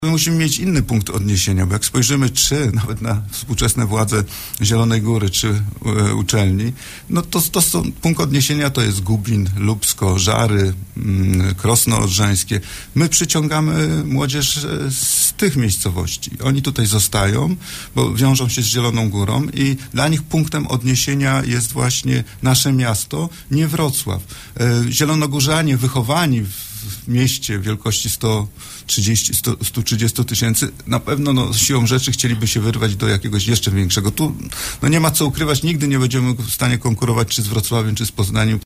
My musimy mieć inny punkt odniesienia, bo jak spojrzymy nawet na współczesne władze Zielonej Góry czy uczelni, no to są, punkt odniesienia to jest Gubin, Lubsko, Żary, Krosno Odrzańskie. My przyciągamy młodzież z tych miejscowości. Oni tutaj zostają, bo wiążą się z Zieloną Górą i dla nich punktem odniesienia jest właśnie nasze miasto, nie Wrocław. Zielonogórzanie wychowani w mieście wielkości 130 tysięcy, na pewno siłą rzeczy chcieliby się wyrwać do jakiegoś jeszcze większego. Tu nie ma co ukrywać, nigdy nie będziemy w stanie konkurować czy z Wrocławiem, czy z Poznaniem.